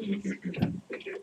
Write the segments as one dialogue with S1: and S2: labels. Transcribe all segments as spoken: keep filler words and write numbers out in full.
S1: Thank you.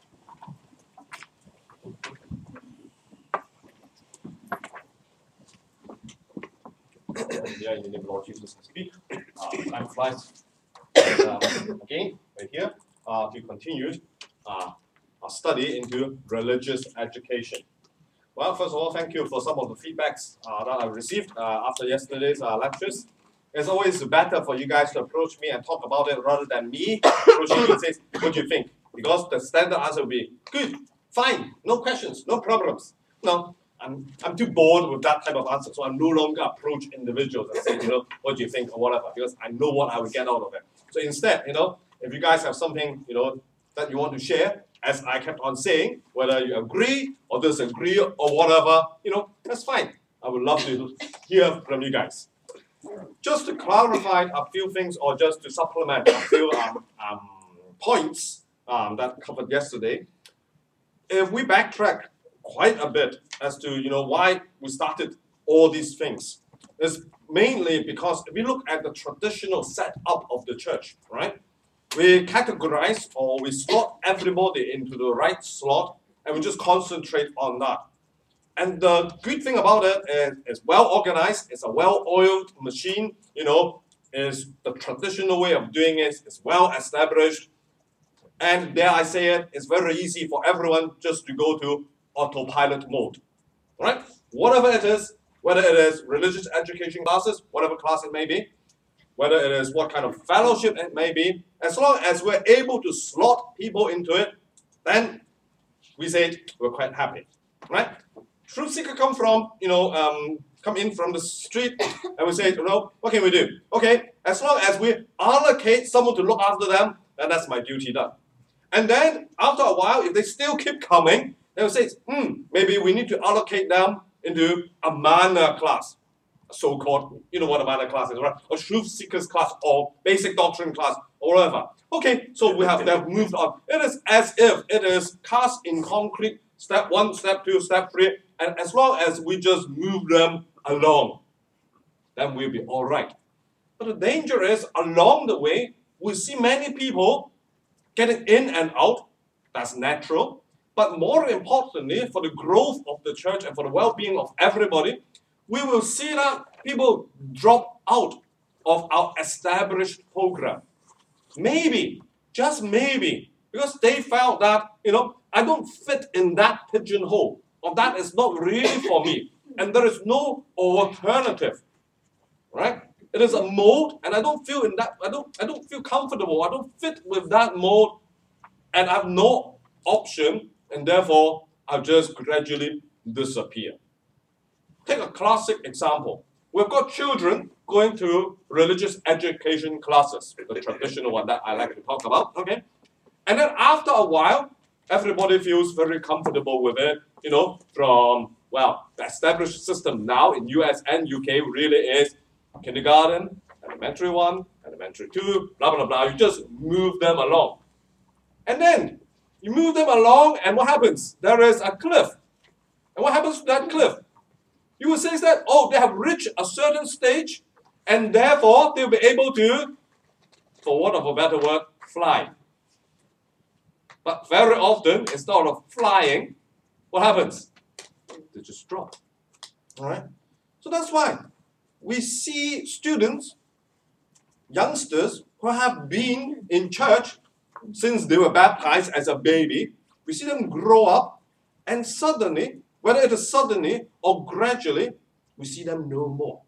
S2: Yeah, in the name of Lord Jesus, I speak. Uh, time flies. And, um, again, we're here uh, to continue uh, our study into religious education. Well, first of all, thank you for some of the feedbacks uh, that I received uh, after yesterday's uh, lectures. It's always better for you guys to approach me and talk about it rather than me approaching you and say, what do you think? Because the standard answer will be, good, fine, no questions, no problems. No, I'm, I'm too bored with that type of answer, so I'm no longer approach individuals and say, you know, what do you think or whatever, because I know what I will get out of it. So instead, you know, if you guys have something, you know, that you want to share, as I kept on saying, whether you agree or disagree or whatever, you know, that's fine. I would love to hear from you guys. Just to clarify a few things or just to supplement a few um, um, points um, that covered yesterday, if we backtrack quite a bit as to, you know, why we started all these things, it's mainly because if we look at the traditional setup of the church, right? We categorize or we slot everybody into the right slot and we just concentrate on that. And the good thing about it is it's well organized, it's a well-oiled machine, you know, is the traditional way of doing it, it's well established. And dare I say it, it's very easy for everyone just to go to autopilot mode, right? Whatever it is, whether it is religious education classes, whatever class it may be, whether it is what kind of fellowship it may be, as long as we're able to slot people into it, then we say we're quite happy, right? Truth seeker come from, you know, um, come in from the street, and we say, you know, what can we do? Okay, as long as we allocate someone to look after them, then that's my duty done. And then after a while, if they still keep coming, then we say, hmm, maybe we need to allocate them into a minor class, so-called, you know what a minor class is, right? A truth seekers class or basic doctrine class or whatever. Okay, so we have then moved on. It is as if it is cast in concrete, step one, step two, step three, and as long as we just move them along, then we'll be all right. But the danger is, along the way, we see many people getting in and out. That's natural. But more importantly, for the growth of the church and for the well-being of everybody, we will see that people drop out of our established program. Maybe, just maybe, because they felt that, you know, I don't fit in that pigeonhole, or that is not really for me, and there is no alternative, right? It is a mold, and I don't feel in that, I don't, I don't feel comfortable, I don't fit with that mold, and I have no option, and therefore I'll just gradually disappear. Take a classic example. We've got children going to religious education classes, the traditional one that I like to talk about, okay? And then after a while, everybody feels very comfortable with it, you know, from, well, the established system now in U S and U K really is kindergarten, elementary one, elementary two, blah, blah, blah. You just move them along. And then you move them along, and what happens? There is a cliff. And what happens to that cliff? You will say that, oh, they have reached a certain stage, and therefore they'll be able to, for want of a better word, fly. But very often, instead of flying, what happens? They just drop. All right? So that's why we see students, youngsters, who have been in church since they were baptized as a baby. We see them grow up, and suddenly, whether it is suddenly or gradually, we see them no more.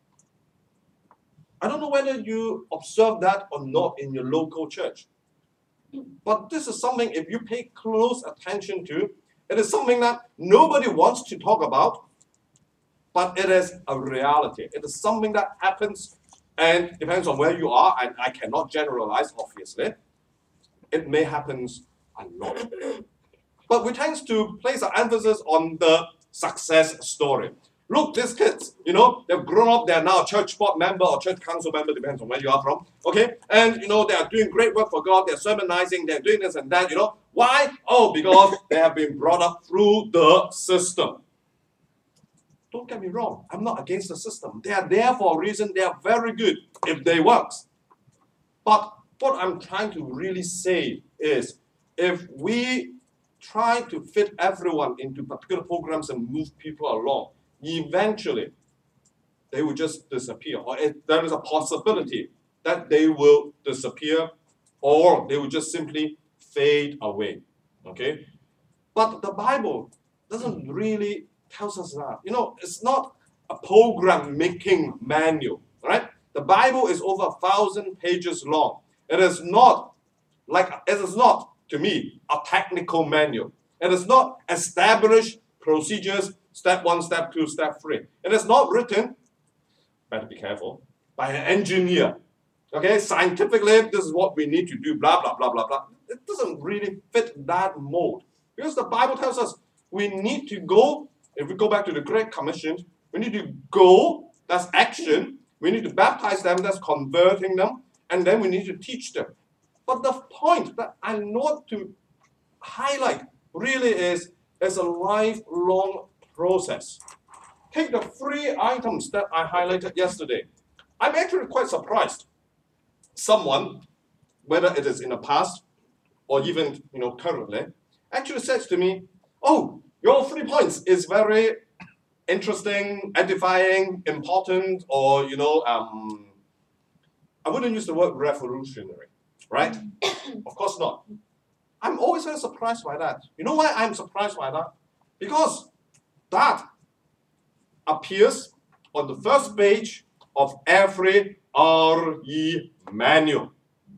S2: I don't know whether you observe that or not in your local church. But this is something, if you pay close attention to, it is something that nobody wants to talk about, but it is a reality. It is something that happens, and depends on where you are, and I cannot generalize, obviously. It may happen a lot. But we tend to place our emphasis on the success story. Look, these kids, you know, they've grown up, they're now a church board member or church council member, depends on where you are from, okay? And, you know, they are doing great work for God, they're sermonizing, they're doing this and that, you know. Why? Oh, because they have been brought up through the system. Don't get me wrong, I'm not against the system. They are there for a reason, they are very good if they work. But what I'm trying to really say is, if we try to fit everyone into particular programs and move people along, eventually they will just disappear. Or it, there is a possibility that they will disappear, or they will just simply fade away. Okay? But the Bible doesn't really tell us that. You know, it's not a program-making manual, right? The Bible is over a thousand pages long. It is not like it is not, to me, a technical manual. It is not established procedures, step one, step two, step three. It is not written, better be careful, by an engineer. Okay, scientifically, this is what we need to do, blah, blah, blah, blah, blah. It doesn't really fit that mold. Because the Bible tells us we need to go, if we go back to the Great Commission, we need to go, that's action. We need to baptize them, that's converting them. And then we need to teach them. But the point that I want to highlight really is, it's a lifelong process. Take the three items that I highlighted yesterday. I'm actually quite surprised. Someone, whether it is in the past or even you know currently, actually says to me, "Oh, your three points is very interesting, edifying, important, or you know, um, I wouldn't use the word revolutionary, right? Of course not. I'm always very surprised by that. You know why I'm surprised by that? Because that appears on the first page of every R E manual.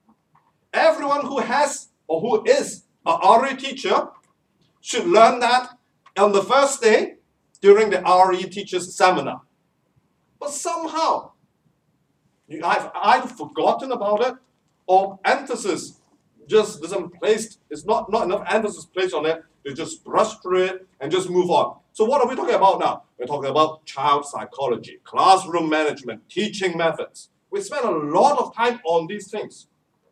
S2: Everyone who has or who is a R E teacher should learn that on the first day during the R E teachers seminar. But somehow, you, I've either forgotten about it or emphasis just isn't placed, it's not, not enough emphasis placed on it. They just brush through it and just move on. So what are we talking about now? We're talking about child psychology, classroom management, teaching methods. We spend a lot of time on these things.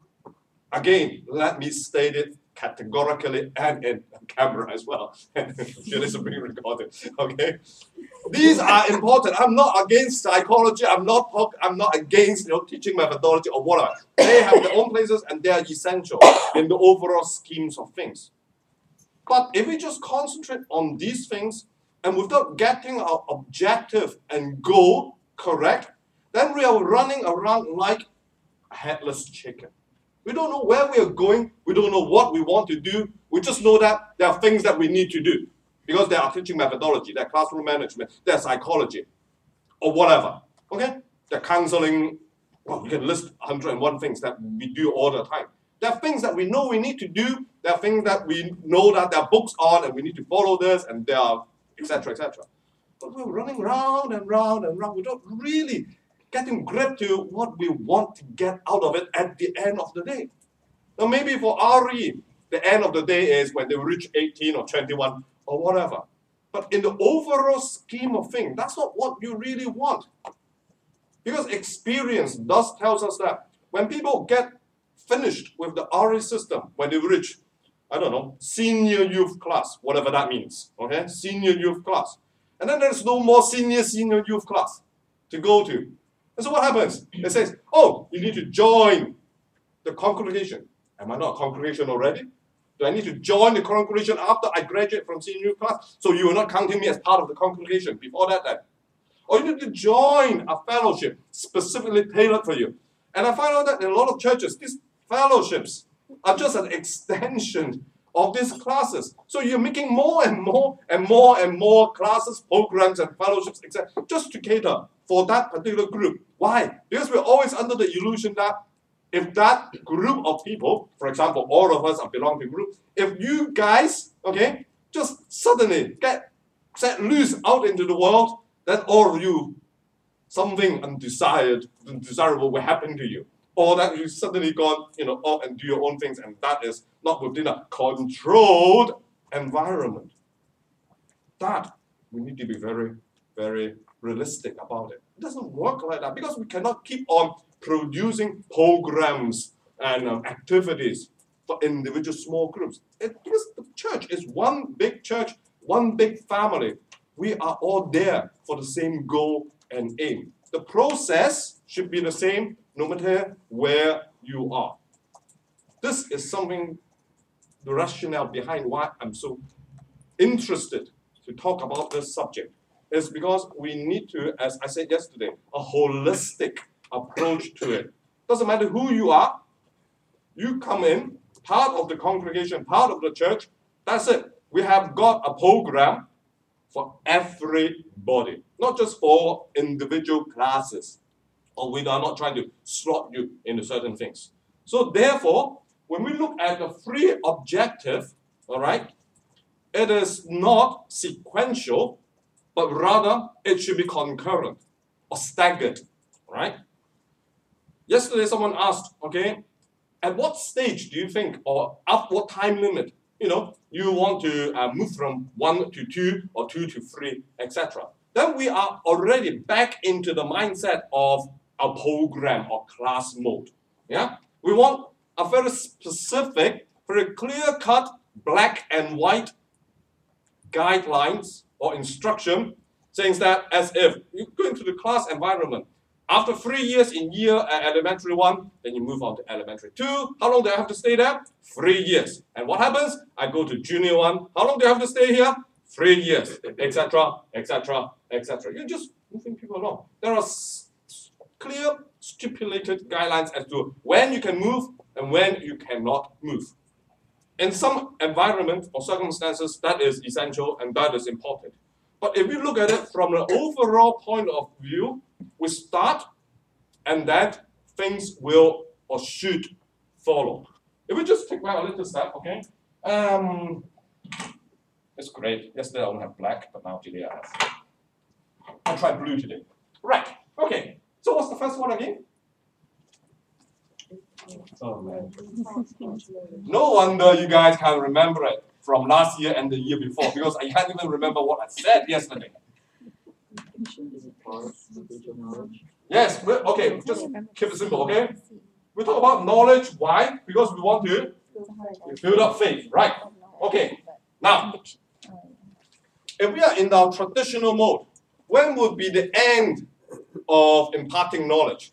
S2: Again, let me state it categorically and in camera as well. It is being recorded. Okay? These are important. I'm not against psychology. I'm not I'm not against you know, teaching methodology or whatever. They have their own places and they are essential in the overall schemes of things. But if we just concentrate on these things and without getting our objective and goal correct, then we are running around like a headless chicken. We don't know where we are going. We don't know what we want to do. We just know that there are things that we need to do because there are teaching methodology, there are classroom management, there are psychology, or whatever. Okay? There are counseling. Well, you can list one hundred and one things that we do all the time. There are things that we know we need to do. There are things that we know that there are books on and we need to follow this and there are et cetera, et cetera. But we're running round and round and round without really getting grip to what we want to get out of it at the end of the day. Now maybe for R E, the end of the day is when they reach eighteen or twenty-one or whatever. But in the overall scheme of things, that's not what you really want. Because experience does tells us that when people get finished with the R E system, when they reach, I don't know, senior youth class, whatever that means, okay? Senior youth class. And then there's no more senior, senior youth class to go to. And so what happens? It says, oh, you need to join the congregation. Am I not a congregation already? Do I need to join the congregation after I graduate from senior youth class? So you are not counting me as part of the congregation before that then. Or you need to join a fellowship specifically tailored for you. And I find out that in a lot of churches, these fellowships are just an extension of these classes. So you're making more and more and more and more classes, programs, and fellowships, et cetera, just to cater for that particular group. Why? Because we're always under the illusion that if that group of people, for example, all of us are belong to a group, if you guys, okay, just suddenly get set loose out into the world, then all of you, something undesired, undesirable will happen to you. Or that you suddenly gone, you know, off and do your own things, and that is not within a controlled environment. That, we need to be very, very realistic about it. It doesn't work like that because we cannot keep on producing programs and um, activities for individual small groups. It, because the church is one big church, one big family. We are all there for the same goal and aim. The process should be the same no matter where you are. This is something the rationale behind why I'm so interested to talk about this subject is because we need to, as I said yesterday, a holistic approach to it. Doesn't matter who you are, you come in, part of the congregation, part of the church, that's it. We have got a program for everybody, not just for individual classes, or we are not trying to slot you into certain things. So therefore, when we look at the free objective, all right, it is not sequential, but rather it should be concurrent or staggered, right? Yesterday someone asked, okay, at what stage do you think, or at what time limit, you know, you want to uh, move from one to two or two to three, et cetera. Then we are already back into the mindset of a program or class mode. Yeah, we want a very specific, very clear-cut, black and white guidelines or instruction, saying that as if you go into the class environment. After three years in year uh, elementary one, then you move on to elementary two. How long do I have to stay there? Three years. And what happens? I go to junior one. How long do I have to stay here? Three years, et cetera, et cetera, et cetera. You're just moving people along. There are clear, stipulated guidelines as to when you can move and when you cannot move. In some environment or circumstances, that is essential and that is important. But if you look at it from the overall point of view, we start and then things will or should follow. If we just take back a little step, okay? Um, it's great. Yesterday I only have black, but now today I have. I'll try blue today. Right, okay. So what's the first one again? Oh man. No wonder you guys can't remember it from last year and the year before, because I can't even remember what I said yesterday. Yes, okay, just keep it simple, okay? We talk about knowledge, why? Because we want to build up faith, right? Okay, now, if we are in our traditional mode, when would be the end of imparting knowledge?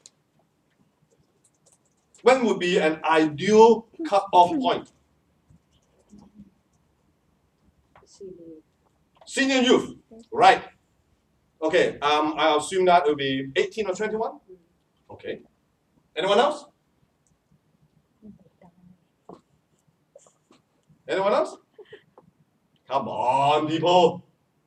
S2: When would be an ideal cut-off point? Senior youth, right? Okay, um, I assume that will be eighteen or twenty-one? Okay. Anyone else? Anyone else? Come on, people.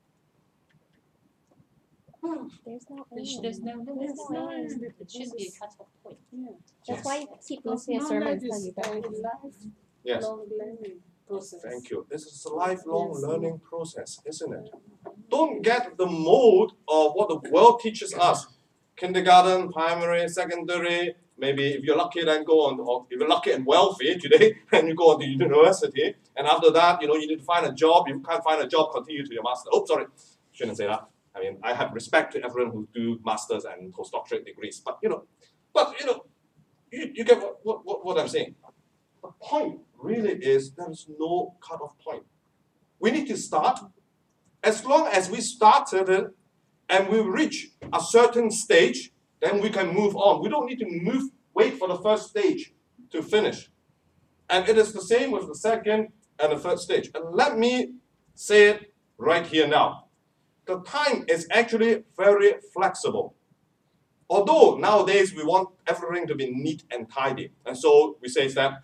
S1: There's no
S3: There's, there's no, there's no, it should be a cut-off point.
S1: Yeah.
S2: Yes.
S1: That's why people say a sermon tell you that.
S2: Yes.
S4: learning process.
S2: Thank you. This is a lifelong yes. learning process, isn't it? Don't get the mode of what the world teaches us. Kindergarten, primary, secondary, maybe if you're lucky then go on, or if you're lucky and wealthy today, then you go on to university. And after that, you know, you need to find a job. If you can't find a job, continue to your master. Oh, sorry, shouldn't say that. I mean, I have respect to everyone who do masters and postdoctorate degrees, but you know, but you know, you, you get what, what, what I'm saying. The point really is there is no cut-off point. We need to start. As long as we started it and we reach a certain stage, then we can move on. We don't need to move, wait for the first stage to finish. And it is the same with the second and the third stage. And let me say it right here now. The time is actually very flexible. Although nowadays we want everything to be neat and tidy. And so we say that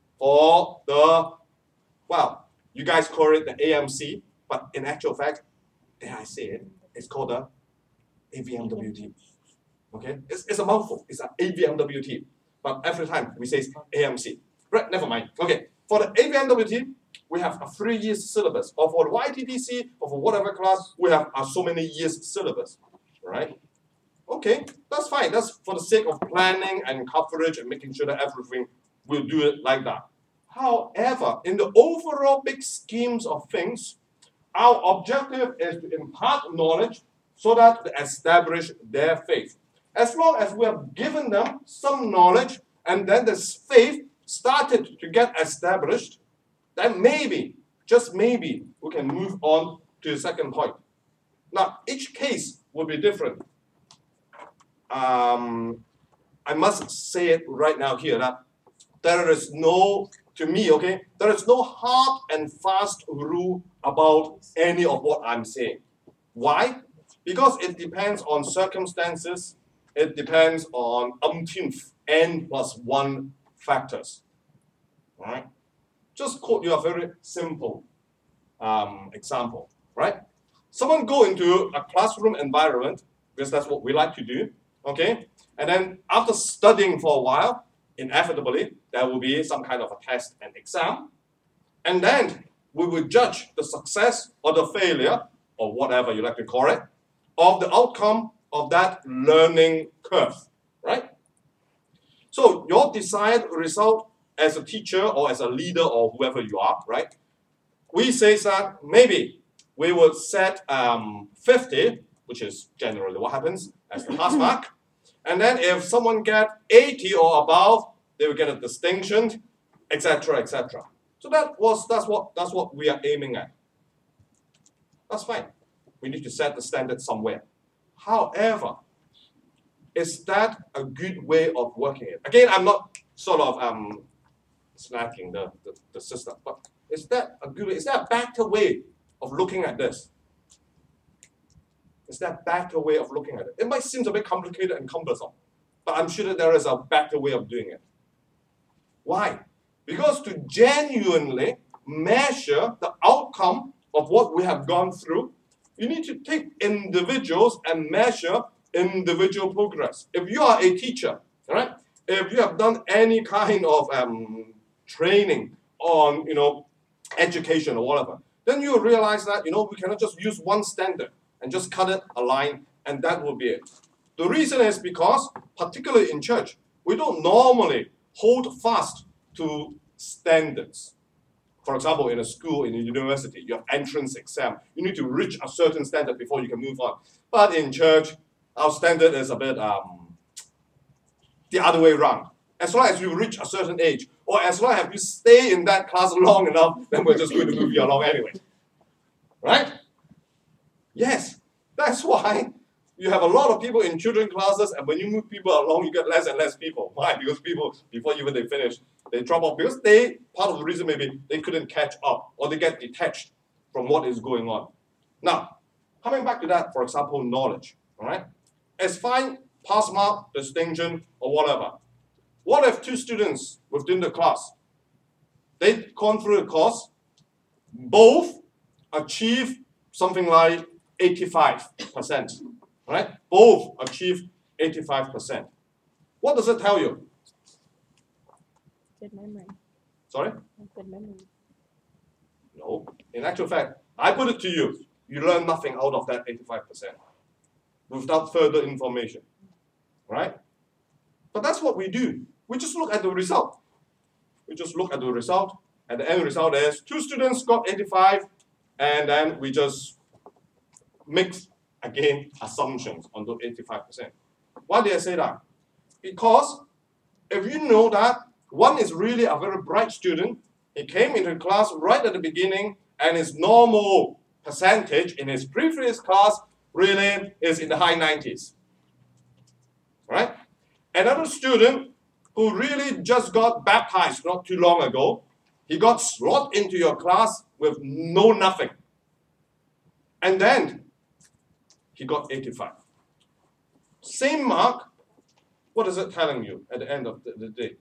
S2: for the, well, you guys call it the A M C, but in actual fact, dare I say it, it's called the A V M W T. Okay? It's, it's a mouthful. It's an A V M W T. But every time we say A M C. Right, never mind. Okay, for the A V M W T, we have a three years syllabus. Or for the Y T D C, or for whatever class, we have a so many years syllabus. Right? Okay, that's fine. That's for the sake of planning and coverage and making sure that everything will do it like that. However, in the overall big schemes of things, our objective is to impart knowledge so that they establish their faith. As long as we have given them some knowledge and then this faith started to get established, then maybe, just maybe, we can move on to the second point. Now, each case will be different. Um, I must say it right now here that there is no to me, okay, there is no hard and fast rule about any of what I'm saying. Why? Because it depends on circumstances, it depends on umpteenth n plus one factors. Right? Just quote you a very simple um, example, right? Someone go into a classroom environment, because that's what we like to do, okay? And then after studying for a while, inevitably, there will be some kind of a test and exam. And then we will judge the success or the failure, or whatever you like to call it, of the outcome of that learning curve, right? So your desired result as a teacher or as a leader or whoever you are, right? We say that maybe we would set um, fifty, which is generally what happens, as the pass mark. And then if someone get eighty or above, they will get a distinction, et cetera, et cetera. So that was that's what that's what we are aiming at. That's fine. We need to set the standard somewhere. However, is that a good way of working it? Again, I'm not sort of um, slacking the, the, the system, but is that a good way? Is that a better way of looking at this? Is that a better way of looking at it? It might seem a bit complicated and cumbersome, but I'm sure that there is a better way of doing it. Why? Because to genuinely measure the outcome of what we have gone through, you need to take individuals and measure individual progress. If you are a teacher, right? If you have done any kind of um, training on, you know, education or whatever, then you will realize that, you know, we cannot just use one standard and just cut it a line and that will be it. The reason is because, particularly in church, we don't normally hold fast to standards. For example, in a school, in a university, you have entrance exam. You need to reach a certain standard before you can move on. But in church, our standard is a bit um, the other way around. As long as you reach a certain age, or as long as you stay in that class long enough, then we're just going to move you along anyway. Right? Yes, that's why you have a lot of people in children classes, and when you move people along, you get less and less people. Why? Because people, before even they finish, they drop off. Because they, part of the reason maybe they couldn't catch up, or they get detached from what is going on. Now, coming back to that, for example, knowledge. All right? It's fine, pass mark, distinction, or whatever. What if two students within the class, they've gone through the course, both achieve something like eighty-five percent, right? Both achieve eighty-five percent. What does it tell you?
S1: Good memory.
S2: Sorry?
S1: Good memory.
S2: No. In actual fact, I put it to you, you learn nothing out of that eighty-five percent without further information, right? But that's what we do. We just look at the result. We just look at the result, and the end result is two students got eighty-five, and then we just mix, again, assumptions on those eighty-five percent. Why did I say that? Because if you know that one is really a very bright student, he came into class right at the beginning, and his normal percentage in his previous class really is in the high nineties. Right? Another student who really just got baptized not too long ago, he got slot into your class with no nothing. And then he got eighty-five. Same mark, what is it telling you at the end of the, the day?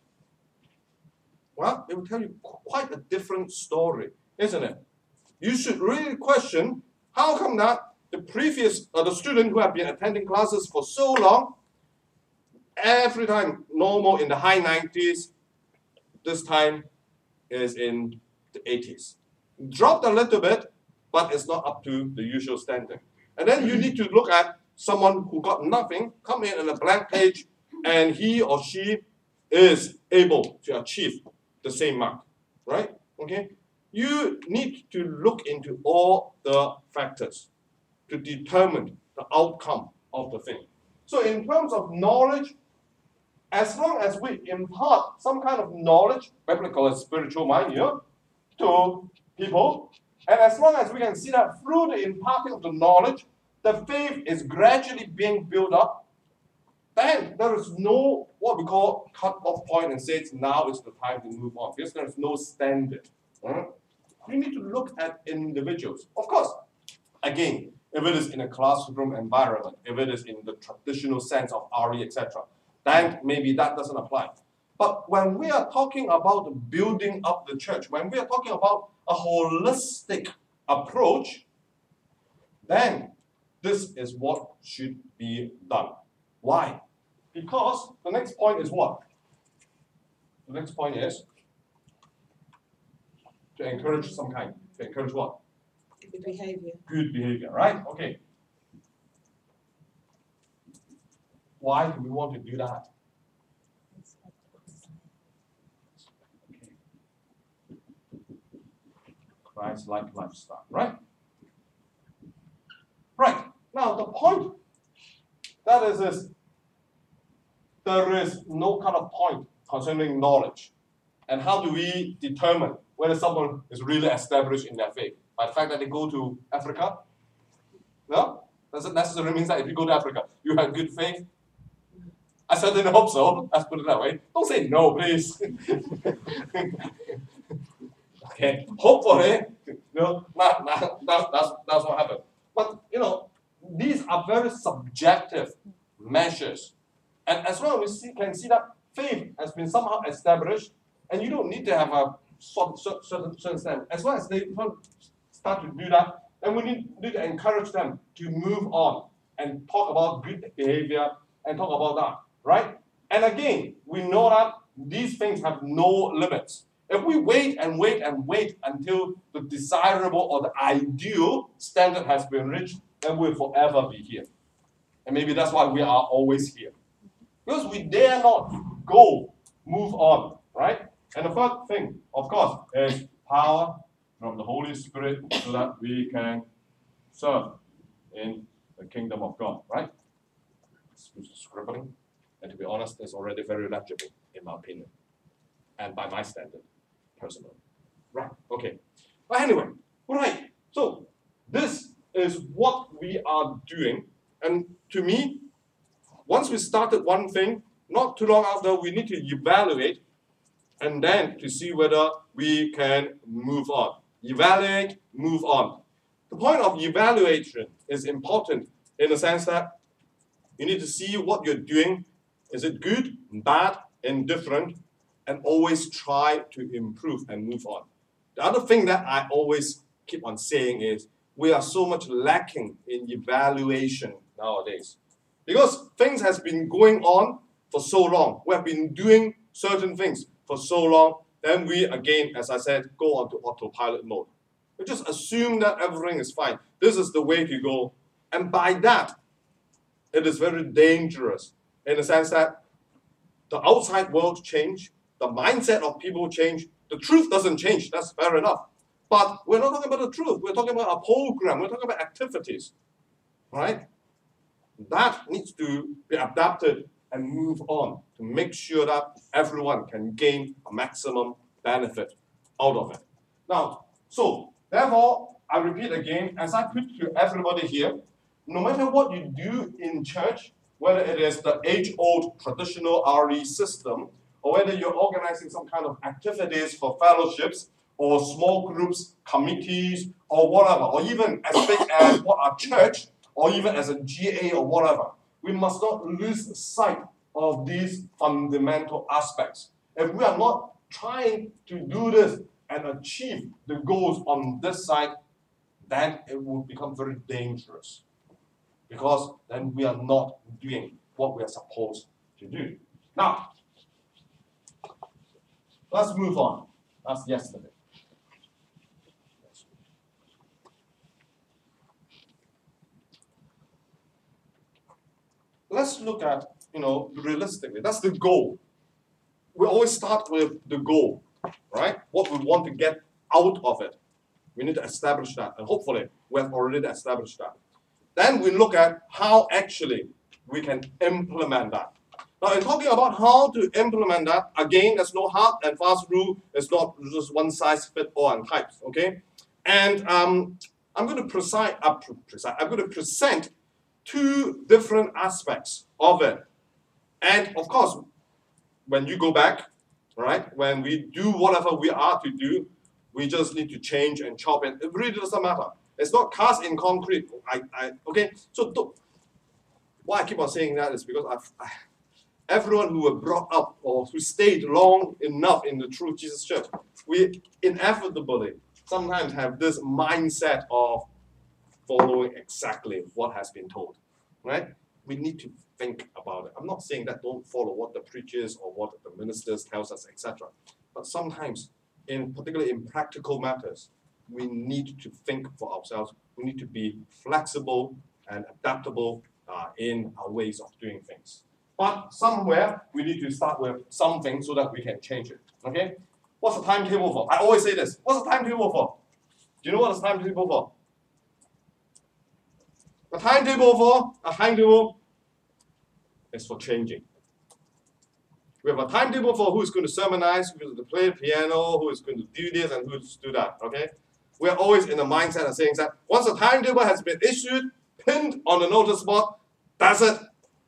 S2: Well, it will tell you quite a different story, isn't it? You should really question, how come that the previous, or the student who have been attending classes for so long, every time normal in the high nineties, this time is in the eighties. Dropped a little bit, but it's not up to the usual standard. And then you need to look at someone who got nothing, come in on a blank page, and he or she is able to achieve the same mark, right? Okay? You need to look into all the factors to determine the outcome of the thing. So in terms of knowledge, as long as we impart some kind of knowledge, biblical and spiritual mind here, to people, and as long as we can see that through the imparting of the knowledge, the faith is gradually being built up, then there is no what we call cut-off point and says now is the time to move on, because there is no standard. Right? We need to look at individuals. Of course, again, if it is in a classroom environment, if it is in the traditional sense of R E, et cetera, then maybe that doesn't apply. But when we are talking about building up the church, when we are talking about a holistic approach, then this is what should be done. Why? Because the next point is what? The next point is to encourage some kind. To encourage what?
S4: Good behavior.
S2: Good behavior, right? Okay. Why do we want to do that? Okay. Christ-like lifestyle, right? Right. Now the point that is this. There is no kind of point concerning knowledge. And how do we determine whether someone is really established in their faith? By the fact that they go to Africa? No? Does it necessarily mean that if you go to Africa, you have good faith? I certainly hope so. Let's put it that way. Don't say no, please. Okay. Hopefully, no, not, not, that's, that's, that's what happened. But, you know, these are very subjective measures. And as long as we see, can see that faith has been somehow established, and you don't need to have a certain, certain, certain standard. As long as they start to do that, then we need, need to encourage them to move on and talk about good behavior and talk about that, right? And again, we know that these things have no limits. If we wait and wait and wait until the desirable or the ideal standard has been reached, then we'll forever be here. And maybe that's why we are always here. Because we dare not go, move on, right? And the third thing, of course, is power from the Holy Spirit so that we can serve in the kingdom of God, right? Scribbling, and to be honest, it's already very legible, in my opinion, and by my standard, personally. Right, okay. But anyway, right, so this is what we are doing, and to me, once we started one thing, not too long after, we need to evaluate and then to see whether we can move on. Evaluate, move on. The point of evaluation is important in the sense that you need to see what you're doing. Is it good, bad, indifferent, and always try to improve and move on. The other thing that I always keep on saying is we are so much lacking in evaluation nowadays. Because things has been going on for so long. We have been doing certain things for so long. Then we, again, as I said, go on to autopilot mode. We just assume that everything is fine. This is the way to go. And by that, it is very dangerous in the sense that the outside world change, the mindset of people change, the truth doesn't change. That's fair enough. But we're not talking about the truth. We're talking about a program. We're talking about activities. Right? That needs to be adapted and move on to make sure that everyone can gain a maximum benefit out of it. Now, so, therefore, I repeat again, as I put to everybody here, no matter what you do in church, whether it is the age-old traditional R E system, or whether you're organizing some kind of activities for fellowships, or small groups, committees, or whatever, or even as big as what our church, or even as a G A or whatever, we must not lose sight of these fundamental aspects. If we are not trying to do this and achieve the goals on this side, then it will become very dangerous. Because then we are not doing what we are supposed to do. Now, let's move on. That's yesterday. Let's look at, you know, realistically. That's the goal. We always start with the goal, right? What we want to get out of it. We need to establish that. And hopefully, we have already established that. Then we look at how actually we can implement that. Now, in talking about how to implement that, again, there's no hard and fast rule. It's not just one size fits all and types, okay? And um, I'm going to present, uh, present, I'm going to present two different aspects of it And of course, when you go back, right, when we do whatever we are to do, we just need to change and chop it. It really doesn't matter. It's not cast in concrete. I, I, okay, so do, why I keep on saying that is because I've, I, everyone who were brought up or who stayed long enough in the true Jesus Church, we inevitably sometimes have this mindset of following exactly what has been told, right? We need to think about it. I'm not saying that don't follow what the preachers or what the ministers tells us, et cetera. But sometimes, in particularly in practical matters, we need to think for ourselves. We need to be flexible and adaptable uh, in our ways of doing things. But somewhere we need to start with something so that we can change it. Okay? What's the timetable for? I always say this. What's the timetable for? Do you know what the timetable for? A timetable for a timetable is for changing. We have a timetable for who is going to sermonize, who is going to play the piano, who is going to do this and who is to do that. Okay? We are always in the mindset of saying that once a timetable has been issued, pinned on the notice board, that's it.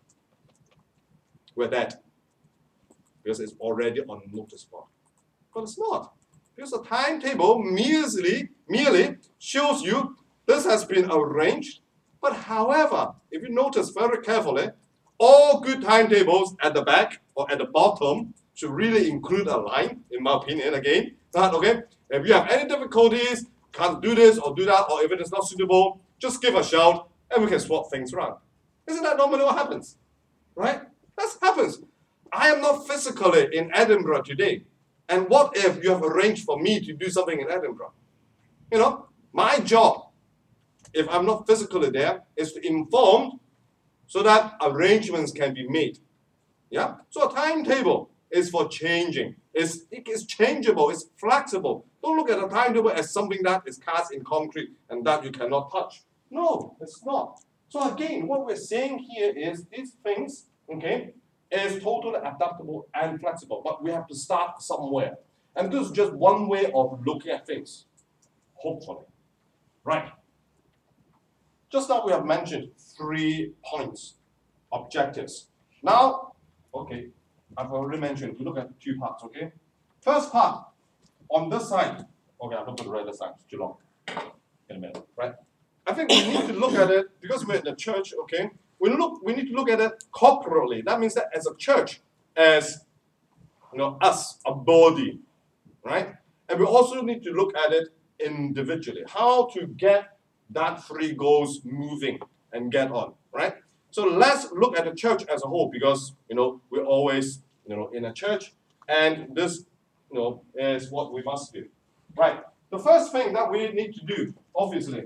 S2: We're dead. Because it's already on the notice board. But it's not. Because the timetable merely, merely shows you this has been arranged. But however, if you notice very carefully, all good timetables at the back or at the bottom should really include a line, in my opinion, again. That, okay? If you have any difficulties, can't do this or do that, or if it is not suitable, just give a shout and we can swap things around. Isn't that normally what happens? Right? That happens. I am not physically in Edinburgh today. And what if you have arranged for me to do something in Edinburgh? You know, my job, if I'm not physically there, is to inform so that arrangements can be made. Yeah? So a timetable is for changing. It's, it is changeable. It's flexible. Don't look at a timetable as something that is cast in concrete and that you cannot touch. No, it's not. So again, what we're saying here is these things, okay, is totally adaptable and flexible. But we have to start somewhere. And this is just one way of looking at things. Hopefully. Right. Just now we have mentioned three points, objectives. Now, okay, I've already mentioned, we look at two parts, okay? First part, on this side, okay, I'm not going to write this side, it's too long. In a minute, right? I think we need to look at it, because we're in the church, okay? We look. We need to look at it corporately. That means that as a church, as you know, us, a body, right? And we also need to look at it individually. How to get that three goals moving and get on, right? So let's look at the church as a whole, because you know we're always you know in a church, and this you know is what we must do, right? The first thing that we need to do, obviously,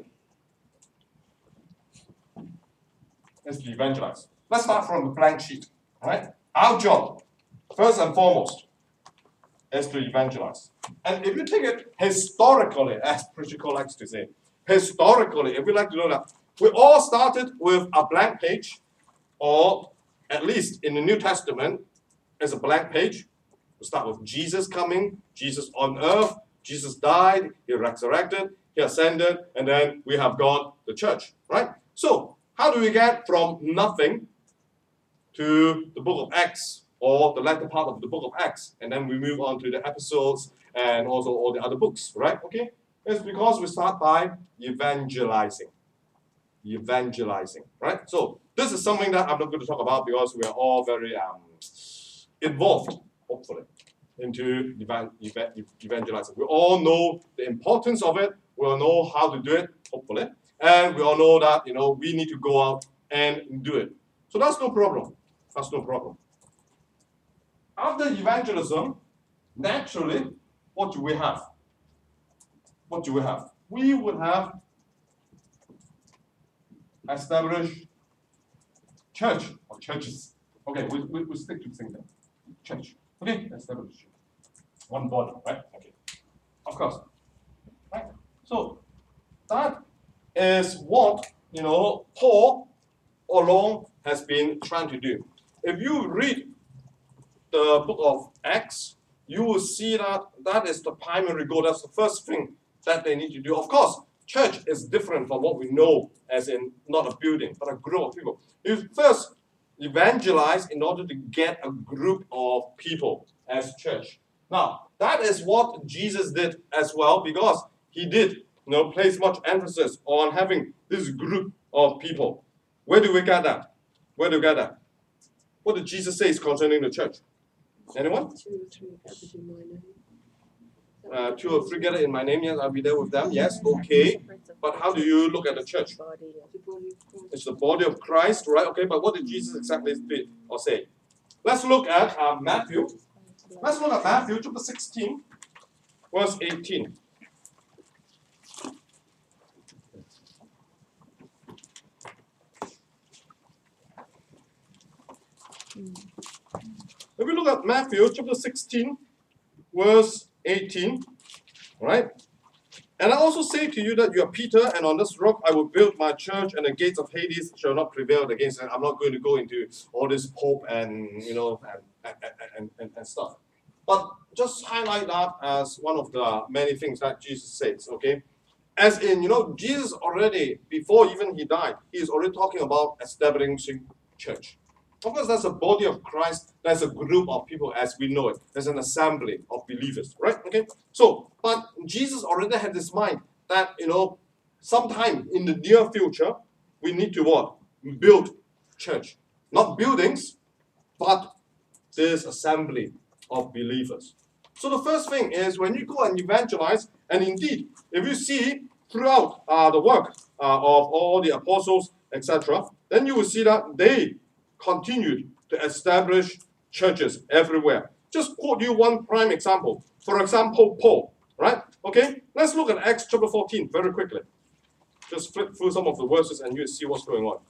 S2: is to evangelize. Let's start from the blank sheet. Right? Our job, first and foremost, is to evangelize. And if you take it historically, as Preacher Cole likes to say, historically, if we like to know that, we all started with a blank page, or at least in the New Testament, it's a blank page. We start with Jesus coming, Jesus on earth, Jesus died, he resurrected, he ascended, and then we have God, the church. Right? So, how do we get from nothing to the book of Acts or the latter part of the book of Acts? And then we move on to the episodes and also all the other books, right? Okay? It's because we start by evangelizing. Evangelizing, right? So this is something that I'm not going to talk about because we are all very um, involved, hopefully, into evan evan evangelizing. We all know the importance of it. We all know how to do it, hopefully. And we all know that, you know, we need to go out and do it. So that's no problem. That's no problem. After evangelism, naturally, what do we have? What do we have? We would have established church or churches. Okay, we, we, we stick to the same thing. Church. Okay, established. One body, right? Okay. Of course. Right? So, that is what, you know, Paul all along has been trying to do. If you read the book of Acts, you will see that that is the primary goal. That's the first thing that they need to do. Of course, church is different from what we know as in not a building, but a group of people. You first evangelize in order to get a group of people as church. Now, that is what Jesus did as well, because he did, you know, place much emphasis on having this group of people. Where do we get that? Where do we get that? What did Jesus say concerning the church? Anyone?
S4: Two or three gathered in my name.
S2: Uh, two or three gathered in my name, yes, I'll be there with them. Yes, okay. But how do you look at the church?
S4: The body of Christ.
S2: It's the body of Christ, right? Okay, but what did Jesus exactly speak or say? Let's look at uh, Matthew. Let's look at Matthew chapter sixteen, verse eighteen. If we look at Matthew chapter sixteen, verse eighteen, right? And I also say to you that you are Peter, and on this rock I will build my church, and the gates of Hades shall not prevail against it. I'm not going to go into all this hope and you know and, and, and, and stuff. But just highlight that as one of the many things that Jesus says, okay? As in, you know, Jesus already, before even he died, he is already talking about establishing church. Of course, there's a body of Christ, there's a group of people as we know it. There's an assembly of believers, right? Okay. So, but Jesus already had this mind that, you know, sometime in the near future, we need to what? Build church. Not buildings, but this assembly of believers. So the first thing is when you go and evangelize, and indeed, if you see throughout uh, the work uh, of all the apostles, et cetera, then you will see that they continued to establish churches everywhere. Just quote you one prime example. For example, Paul, right? Okay, let's look at Acts chapter fourteen very quickly. Just flip through some of the verses and you'll see what's going on.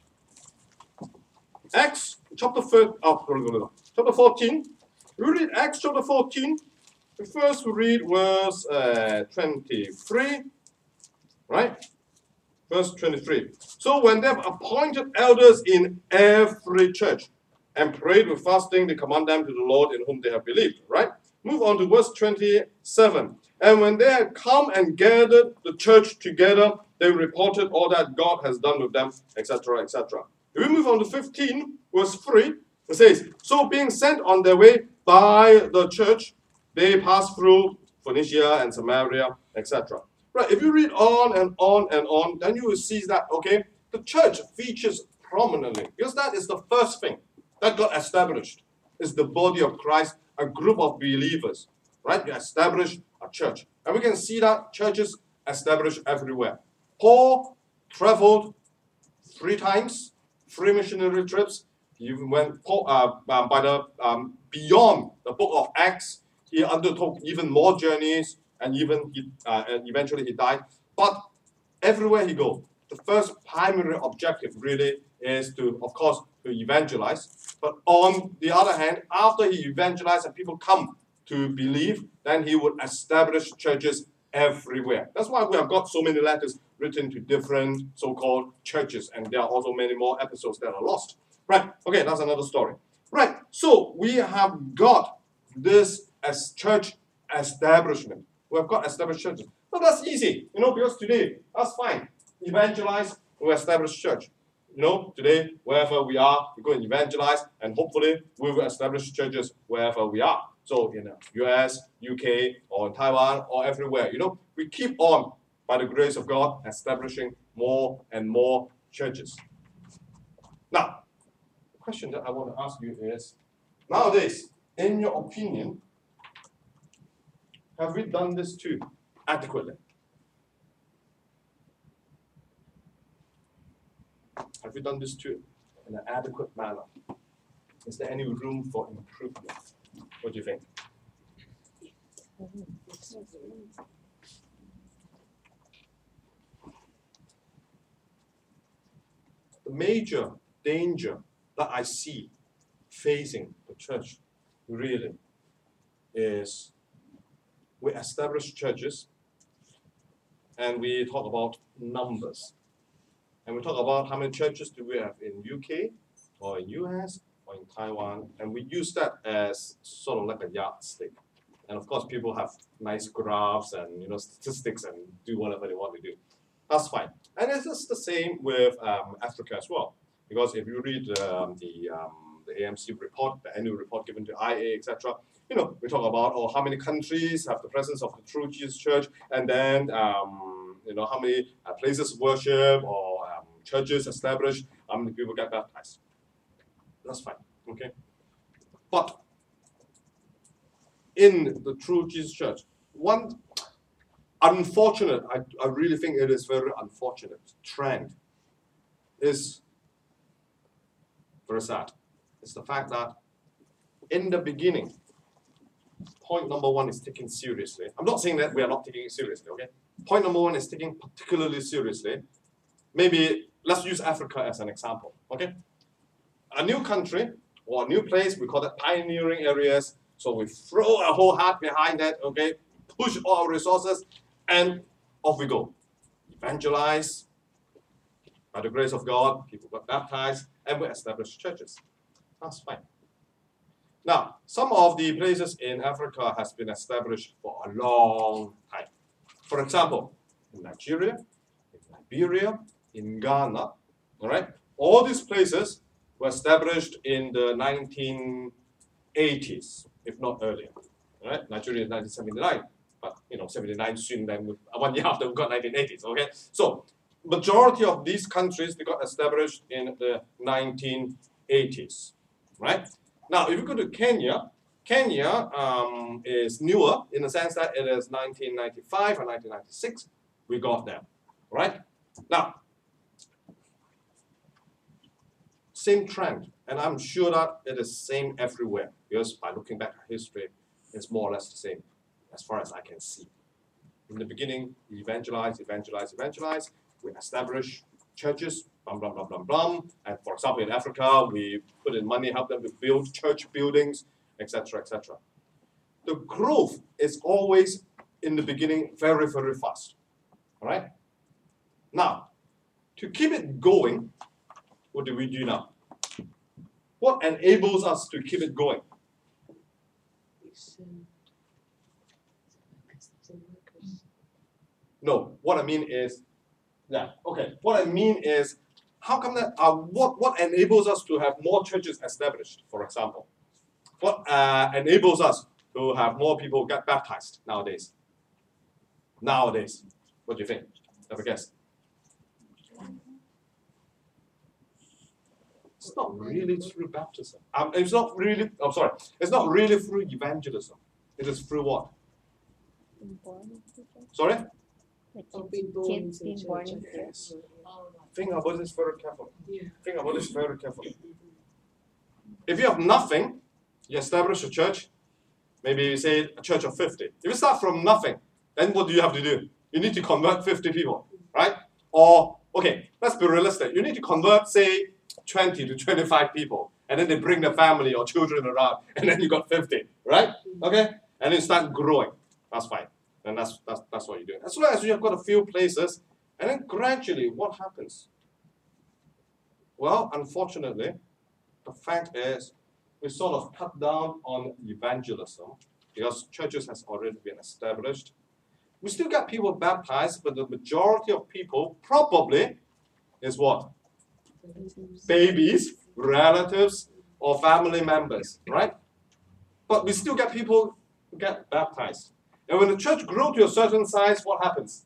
S2: Acts chapter, third, oh, chapter fourteen. We read Acts chapter fourteen. First we read verse uh, twenty-three, right? Verse twenty-three. So when they have appointed elders in every church and prayed with fasting, they command them to the Lord in whom they have believed. Right? Move on to verse twenty-seven. And when they had come and gathered the church together, they reported all that God has done with them, et cetera, et cetera. If we move on to fifteen, verse three, it says, so being sent on their way by the church, they passed through Phoenicia and Samaria, et cetera. Right, if you read on and on and on, then you will see that, okay, the church features prominently, because that is the first thing that got established, is the body of Christ, a group of believers, right? You establish a church. And we can see that churches established everywhere. Paul traveled three times, three missionary trips. He even went Paul, uh, um, by the um, beyond the book of Acts. He undertook even more journeys, and even he, uh, and eventually he died. But everywhere he goes, the first primary objective really is to, of course, to evangelize. But on the other hand, after he evangelized and people come to believe, then he would establish churches everywhere. That's why we have got so many letters written to different so-called churches, and there are also many more episodes that are lost. Right, okay, that's another story. Right, so we have got this as church establishment. We have got established churches. Now that's easy, you know, because today, that's fine. Evangelize, we establish church. You know, today, wherever we are, we go and evangelize, and hopefully we will establish churches wherever we are. So in the U S, U K, or in Taiwan, or everywhere, you know, we keep on, by the grace of God, establishing more and more churches. Now, the question that I want to ask you is, nowadays, in your opinion, have we done this too adequately? Have we done this too in an adequate manner? Is there any room for improvement? What do you think? The major danger that I see facing the church really is we establish churches and we talk about numbers. And we talk about how many churches do we have in U K or in U S or in Taiwan, and we use that as sort of like a yardstick. And of course, people have nice graphs and you know statistics and do whatever they want to do. That's fine. And it's just the same with um, Africa as well. because if you read um, the um, the A M C report, the annual report given to I A, et cetera, you know, we talk about oh, how many countries have the presence of the True Jesus Church, and then um, you know how many uh, places of worship or um, churches established, how many people get baptized. That's fine, okay. But in the True Jesus Church, one unfortunate, I, I really think it is very unfortunate trend is very sad. It's the fact that in the beginning, point number one is taken seriously. I'm not saying that we are not taking it seriously, okay? Point number one is taken particularly seriously. Maybe let's use Africa as an example, okay? A new country or a new place, we call that pioneering areas. So we throw our whole heart behind that, okay? Push all our resources, and off we go. Evangelize. By the grace of God, people got baptized, and we established churches. That's fine. Now, some of the places in Africa has been established for a long time. For example, in Nigeria, in Liberia, in Ghana, all right? All these places were established in the nineteen eighties, if not earlier. All right? Nigeria is nineteen seventy-nine, but you know, seventy-nine soon, then one year after we got nineteen eighties, okay? So, majority of these countries, they got established in the nineteen eighties, right? Now, if you go to Kenya, Kenya um, is newer in the sense that it is nineteen ninety-five or nineteen ninety-six, we got them, right? Now, same trend, and I'm sure that it is same everywhere, because by looking back at history, it's more or less the same, as far as I can see. In the beginning, we evangelize, evangelize, evangelize, we establish churches, blah, blah, blah, blah, blah. And for example, in Africa, we put in money, help them to build church buildings, et cetera, et cetera. The growth is always, in the beginning, very, very fast. All right? Now, to keep it going, what do we do now? What enables us to keep it going? No, what I mean is, yeah, okay. What I mean is, how come that, uh, what, what enables us to have more churches established, for example? What uh, enables us to have more people get baptized nowadays? Nowadays, what do you think? Have a guess. It's not really through baptism. Um, it's not really, I'm sorry, it's not really through evangelism. It is through what? Sorry?
S1: Like
S4: Or
S1: kids,
S4: being born
S1: kids
S4: into
S1: being
S4: church,
S1: born
S4: I
S1: into
S4: guess.
S2: Think about this very carefully.
S4: Yeah.
S2: Think about this very carefully. If you have nothing, you establish a church, maybe you say a church of fifty. If you start from nothing, then what do you have to do? You need to convert fifty people, right? Or, okay, let's be realistic. You need to convert, say, twenty to twenty-five people, and then they bring their family or children around, and then you got fifty, right? Okay? And then you start growing. That's fine. And that's, that's, that's what you do. As long as you have got a few places, and then gradually, what happens? Well, unfortunately, the fact is, we sort of cut down on evangelism because churches has already been established. We still get people baptized, but the majority of people probably is what? Babies, relatives, or family members, right? But we still get people who get baptized. And when the church grew to a certain size, what happens?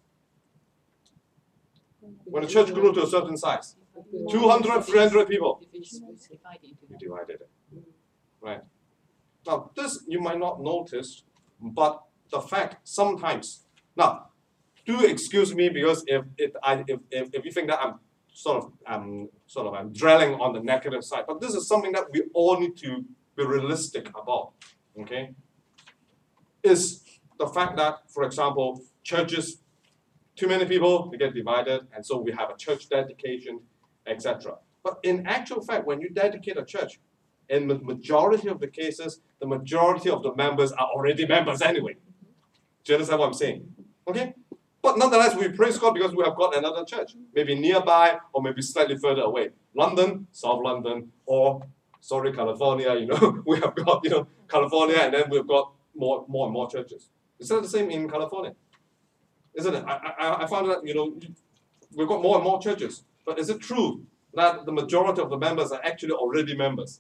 S2: When the church grew to a certain size, two hundred, three hundred people, you divided it. Right. Now, this you might not notice, but the fact sometimes. Now, do excuse me because if if I if, if, if you think that I'm sort of um sort of I'm dwelling on the negative side, but this is something that we all need to be realistic about. Okay, is the fact that, for example, churches, too many people, they get divided, and so we have a church dedication, et cetera. But in actual fact, when you dedicate a church, in the majority of the cases, the majority of the members are already members anyway. Do you understand what I'm saying? Okay? But nonetheless, we praise God because we have got another church, maybe nearby or maybe slightly further away. London, South London, or, sorry, California, you know, we have got, you know, California, and then we've got more, more and more churches. Is that the same in California? Isn't it? I, I, I found that, you know, we've got more and more churches. But is it true that the majority of the members are actually already members.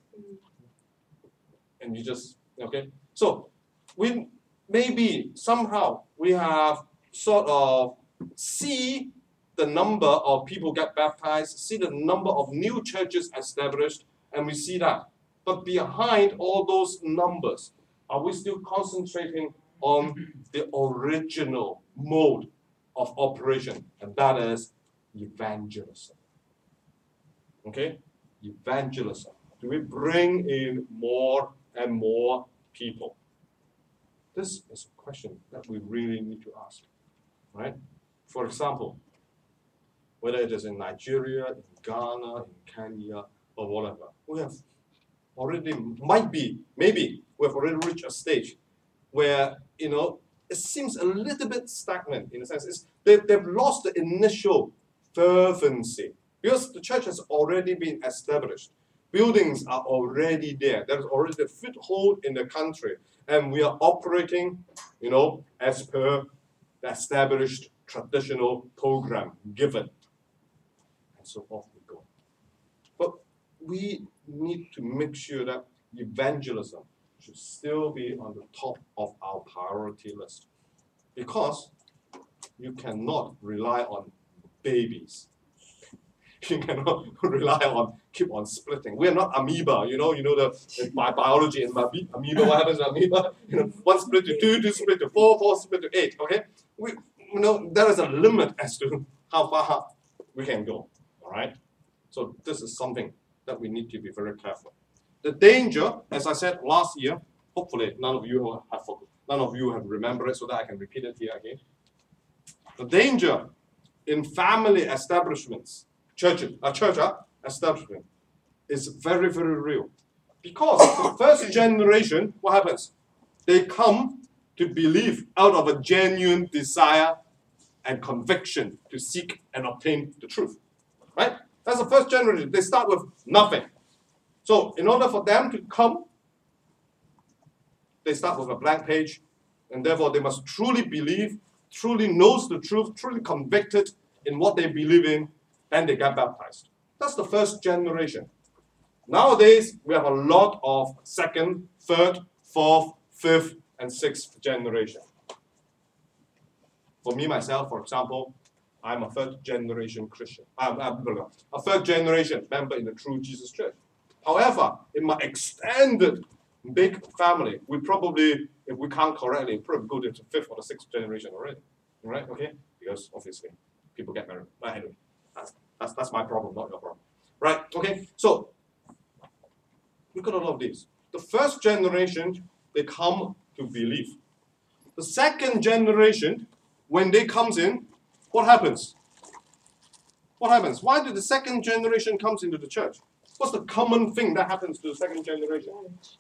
S2: And you just, okay? So we maybe somehow we have sort of see the number of people get baptized, see the number of new churches established, and we see that. But behind all those numbers, are we still concentrating on the original mode of operation? And that is evangelism. Okay? Evangelism. Do we bring in more and more people? This is a question that we really need to ask. Right? For example, whether it is in Nigeria, in Ghana, in Kenya, or whatever, we have already, might be, maybe, we have already reached a stage where, you know, it seems a little bit stagnant in a sense. It's, they, they've lost the initial fervency because the church has already been established. Buildings are already there. There's already a foothold in the country. And we are operating, you know, as per the established traditional program given. And so off we go. But we need to make sure that evangelism should still be on the top of our priority list. Because you cannot rely on babies. You cannot rely on keep on splitting. We are not amoeba, you know, you know the, the bi- biology in amoeba, what happens to amoeba? You know, one split to two, two split to four, four split to eight. Okay? We you know there is a limit as to how far we can go. Alright? So this is something that we need to be very careful. The danger, as I said last year, hopefully none of you have none of you have remembered it so that I can repeat it here again. The danger in family establishments, churches, a church uh, establishment, is very, very real. Because the first generation, what happens? They come to believe out of a genuine desire and conviction to seek and obtain the truth. Right? That's the first generation. They start with nothing. So in order for them to come, they start with a blank page, and therefore they must truly believe, truly knows the truth, truly convicted in what they believe in, and they get baptized. That's the first generation. Nowadays, we have a lot of second, third, fourth, fifth, and sixth generation. For me, myself, for example, I'm a third generation Christian. I'm, I'm a third generation member in the True Jesus Church. However, in my extended big family, we probably, if we count correctly, probably go to the fifth or the sixth generation already. Right? Okay? Because obviously, people get married. But anyway, that's, that's, that's my problem, not your problem. Right? Okay? So, look at all of these. The first generation, they come to believe. The second generation, when they comes in, what happens? What happens? Why did the second generation comes into the church? What's the common thing that happens to the second generation?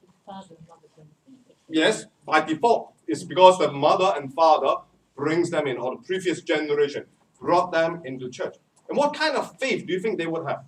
S2: Yes, by default, it's because the mother and father brings them in, or the previous generation brought them into church. And what kind of faith do you think they would have?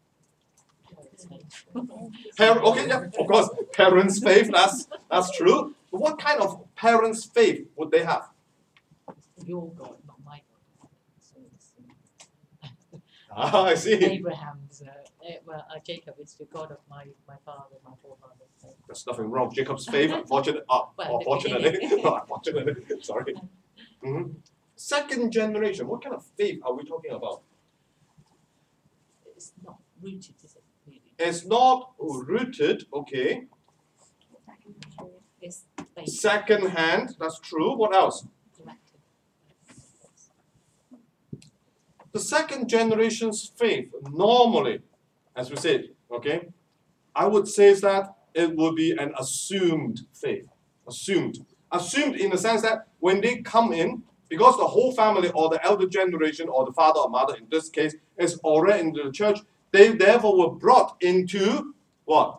S2: Par- okay, yeah, of course, parents' faith, that's, that's true. But what kind of parents' faith would they have?
S3: Your God, not my God. So it's, uh,
S2: Ah, I see.
S3: Abraham's, uh, eh, well, uh, Jacob is the God of my, my father, my forefather. So.
S2: There's nothing wrong with Jacob's faith, unfortunately. Oh,
S3: Well,
S2: unfortunately. No, unfortunately. Sorry. Mm-hmm. Second generation, what kind of faith are we talking about?
S3: It's not rooted, is it? Really?
S2: It's not rooted, okay.
S3: It's based
S2: Second hand, that's true. What else?
S3: collective.
S2: The second generation's faith, normally, as we said, okay, I would say that it will be an assumed faith. Assumed. Assumed in the sense that when they come in, because the whole family or the elder generation or the father or mother in this case is already in the church, they therefore were brought into what?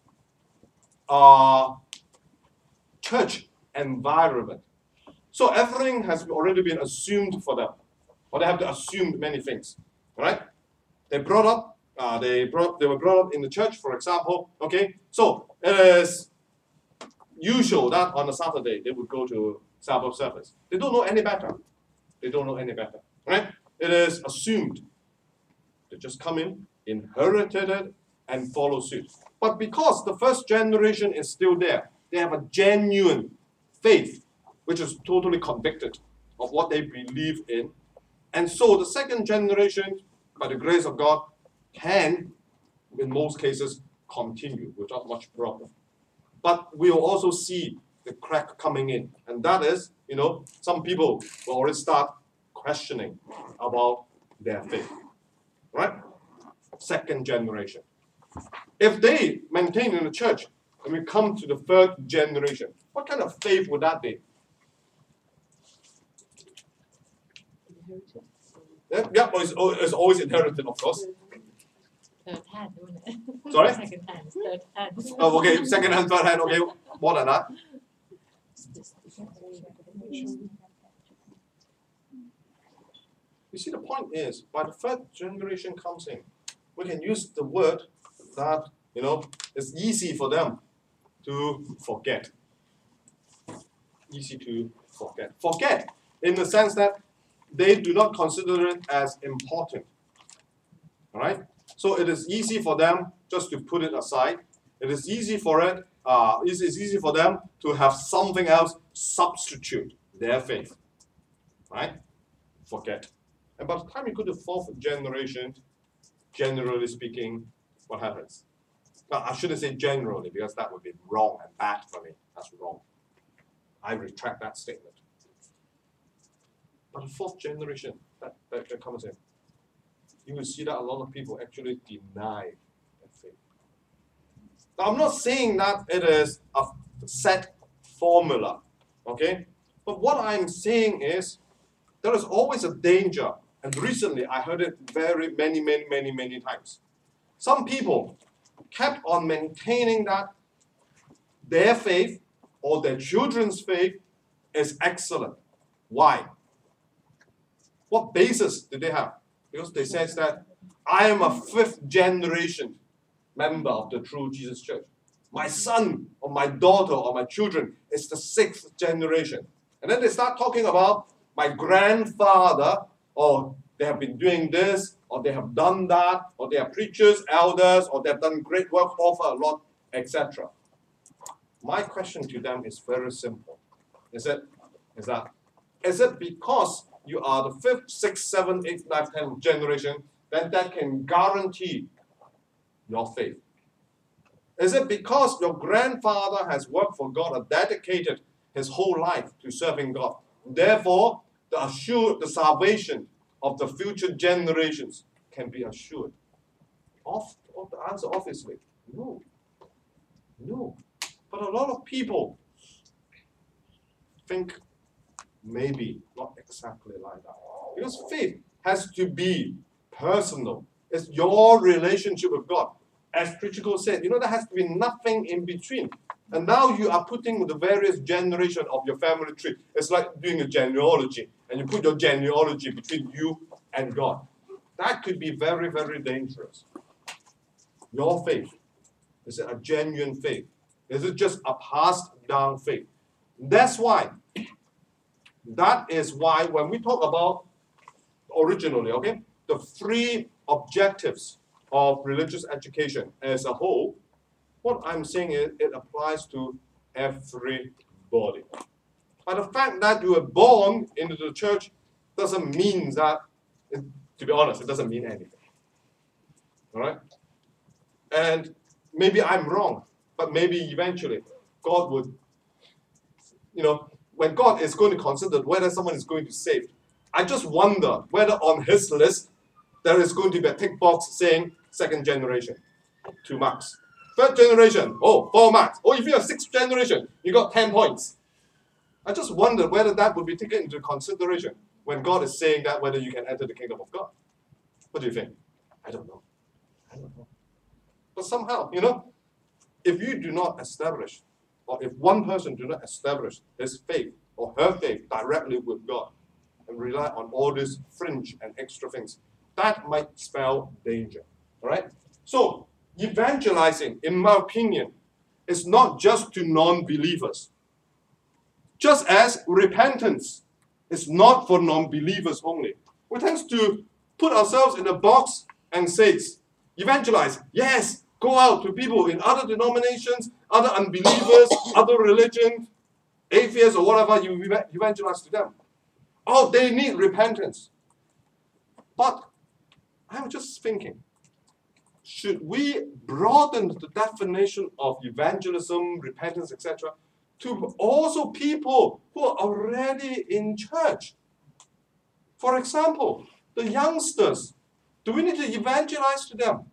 S2: Uh, church environment. So everything has already been assumed for them. Or they have to assume many things. Right? They brought up, uh, they brought they were brought up in the church, for example. Okay, so it is usual that on a Saturday they would go to Sabbath service. They don't know any better. They don't know any better. Right? It is assumed. They just come in, inherited it, and follow suit. But because the first generation is still there, they have a genuine faith, which is totally convicted of what they believe in. And so the second generation, by the grace of God, can, in most cases, continue without much problem. But we'll also see the crack coming in. And that is, you know, some people will already start questioning about their faith. Right? Second generation. If they maintain in the church and we come to the third generation, what kind of faith would that be?
S4: Inherited.
S2: Yeah, yeah well, it's, al- it's always inherited, of course.
S3: Third hand, isn't it?
S2: Sorry?
S3: Second hand, third hand.
S2: Oh, okay, second hand, third hand, okay, more than that. You see, the point is, by the third generation comes in, we can use the word that, you know, it's easy for them to forget. Easy to forget. Forget in the sense that they do not consider it as important. All right? So it is easy for them just to put it aside. It is easy for it, uh, it's, it's easy for them to have something else substitute their faith. Right? Forget. And by the time you go to fourth generation, generally speaking, what happens? Now, I shouldn't say generally because that would be wrong and bad for me. That's wrong. I retract that statement. But the fourth generation that, that, that comes in, you will see that a lot of people actually deny their faith. Now, I'm not saying that it is a set formula, okay? But what I'm saying is there is always a danger. And recently, I heard it very many, many, many, many times. Some people kept on maintaining that their faith or their children's faith is excellent. Why? What basis do they have? Because they say that I am a fifth generation member of the true Jesus Church. My son or my daughter or my children is the sixth generation. And then they start talking about my grandfather, or they have been doing this, or they have done that, or they are preachers, elders, or they have done great work over a lot, et cetera. My question to them is very simple. Is it, is that, is it because you are the fifth, sixth, seventh, eighth, ninth, tenth generation, then that can guarantee your faith? Is it because your grandfather has worked for God or dedicated his whole life to serving God? Therefore, the assured, the salvation of the future generations can be assured? Of, of the answer, obviously, no. No. But a lot of people think maybe not exactly like that. Because faith has to be personal. It's your relationship with God. As Trichiko said, you know, there has to be nothing in between. And now you are putting the various generations of your family tree. It's like doing a genealogy. And you put your genealogy between you and God. That could be very, very dangerous. Your faith, is it a genuine faith? Is it just a passed down faith? That's why, that is why when we talk about, originally, okay, the three objectives of religious education as a whole, what I'm saying is it applies to everybody. But the fact that you were born into the church doesn't mean that, it, to be honest, it doesn't mean anything. All right? And maybe I'm wrong, but maybe eventually God would, you know, when God is going to consider whether someone is going to be saved, I just wonder whether on his list there is going to be a tick box saying second generation, two marks. Third generation, oh, four marks. Oh, if you're sixth generation, you got ten points. I just wonder whether that would be taken into consideration when God is saying that whether you can enter the kingdom of God. What do you think? I don't know. I don't know. But somehow, you know, if you do not establish, or if one person do not establish his faith or her faith directly with God and rely on all these fringe and extra things, that might spell danger. All right? So, evangelizing, in my opinion, is not just to non-believers. Just as repentance is not for non-believers only. We tend to put ourselves in a box and say, Evangelize. Yes, go out to people in other denominations, other unbelievers, other religions, atheists or whatever, you evangelize to them. Oh, they need repentance. But I'm just thinking, should we broaden the definition of evangelism, repentance, et cetera, to also people who are already in church? For example, the youngsters. Do we need to evangelize to them?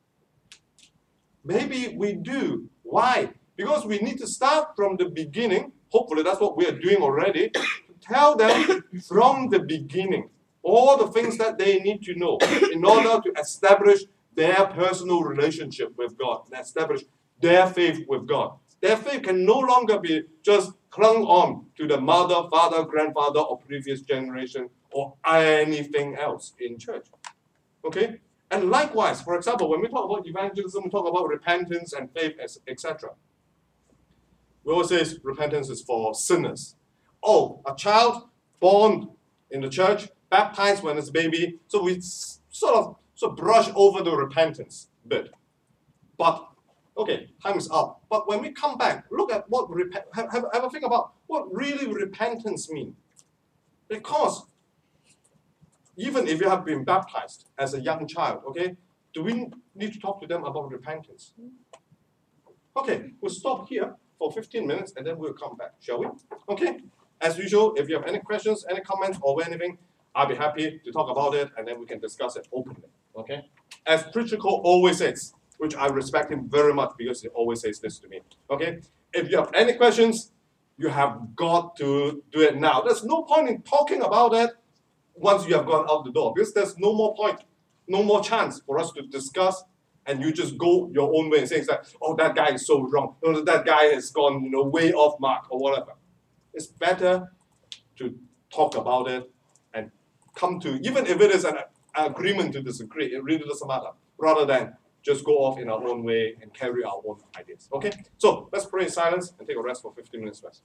S2: Maybe we do. Why? Because we need to start from the beginning. Hopefully that's what we are doing already. To tell them from the beginning all the things that they need to know in order to establish their personal relationship with God, and establish their faith with God. Their faith can no longer be just clung on to the mother, father, grandfather, or previous generation, or anything else in church. Okay? And likewise, for example, when we talk about evangelism, we talk about repentance and faith, et cetera. We always say repentance is for sinners. Oh, a child born in the church, baptized when it's a baby, so we sort of, sort of brush over the repentance bit. But, okay, time is up. But when we come back, look at what, rep- have, have, have a think about what really repentance means. Because even if you have been baptized as a young child, okay, do we need to talk to them about repentance? Okay, we'll stop here for fifteen minutes and then we'll come back, shall we? Okay, as usual, if you have any questions, any comments, or anything, I'll be happy to talk about it and then we can discuss it openly, okay? As Preacher Cole always says, which I respect him very much because he always says this to me, okay? If you have any questions, you have got to do it now. There's no point in talking about it once you have gone out the door, because there's no more point, no more chance for us to discuss, and you just go your own way and say that, oh, that guy is so wrong, oh, that guy has gone, you know, way off mark or whatever. It's better to talk about it and come to, even if it is an agreement to disagree, it really doesn't matter, rather than just go off in our own way and carry our own ideas. Okay? So let's pray in silence and take a rest for fifteen minutes rest.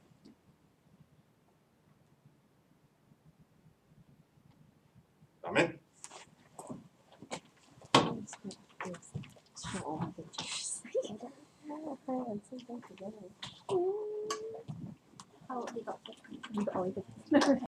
S2: Amen.
S1: Oh, he got it.